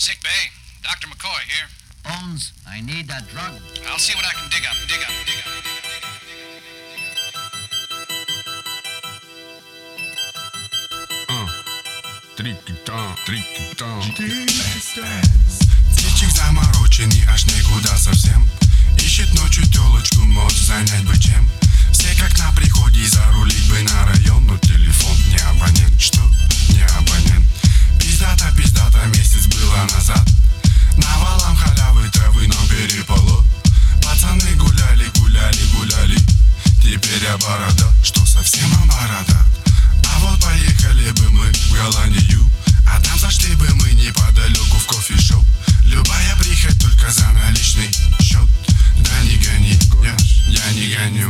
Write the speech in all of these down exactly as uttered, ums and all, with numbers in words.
Sick bay. Doctor McCoy here. Bones, I need that drug. I'll see what I can dig up, dig up, dig up. Uh, трики-та, трики-та. Птичек замороченный аж никуда совсем. Ищет ночью телочку, может занять бы чем. Все как на приходе, зарулить бы на район. Но телефон не абонент, что? Не абонент. Пиздата, пиздата, месяц было назад. Навалом халявы травы, но переполо. Пацаны гуляли, гуляли, гуляли. Теперь я борода, что совсем борода. А вот поехали бы мы в Голландию, а там зашли бы мы неподалеку в кофешоп. Любая прихоть только за наличный счет. Да не гони, я, я не гоню.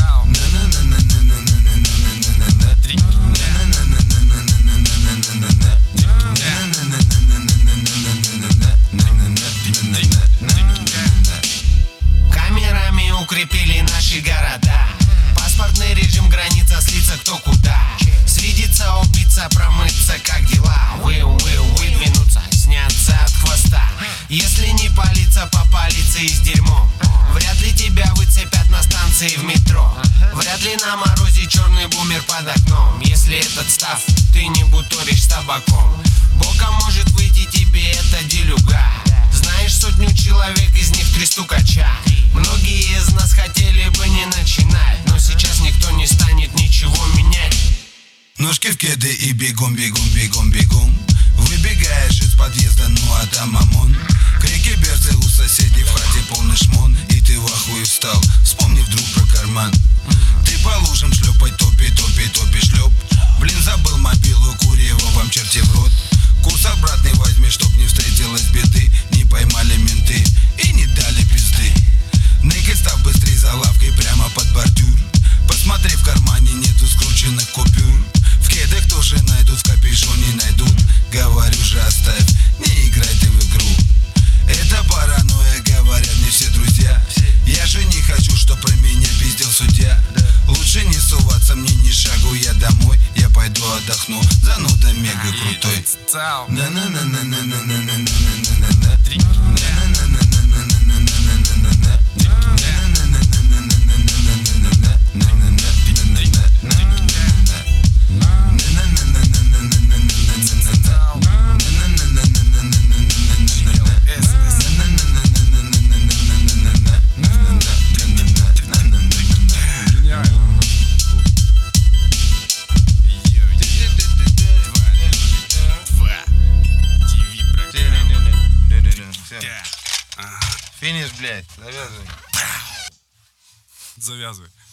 Камерами укрепили наши города. Паспортный режим, граница, слиться кто куда. Свидеться, убиться, промыться, как дела. Вы, вы, выдвинуться, сняться от хвоста. Если не палиться, попалиться и с дерьмом. Вряд ли тебя выцепят на станции в метро. Вряд ли на морозе черный бумер под окном. Если этот став, ты не буторишь с табаком. Боком может выйти тебе эта делюга. Знаешь сотню человек, из них три стукача. Многие из нас хотели бы не начинать, но сейчас никто не станет ничего менять. Ножки в кеды и бегом, бегом, бегом, бегом. Выбегаешь из подъезда, ну а там ОМОН. Крики берцы у соседей, в хате полный шмон. И ты в ахуе встал, вспомни вдруг про карман. Ты по лужам шлепай, топи, топи, топи, шлеп. Блин, забыл мобилу, курево вам черти в рот. Курс обратный возьми, чтоб не встретилась беды. Не поймали менты и не дали пизды. Ныкай, став быстрей за лавкой прямо под бордюр. Посмотри, в кармане нету скрученных купюр. В кедах тоже найдут, в капюшоне найдут. Говорю же, оставь, не играй ты в игру. Это паранойя, говорят мне все друзья. Я же не хочу, чтоб про меня пиздел судья. Лучше не суваться мне ни шагу, я домой. Я пойду отдохну, зануда мега крутой. Финиш, блядь, завязывай. Завязывай.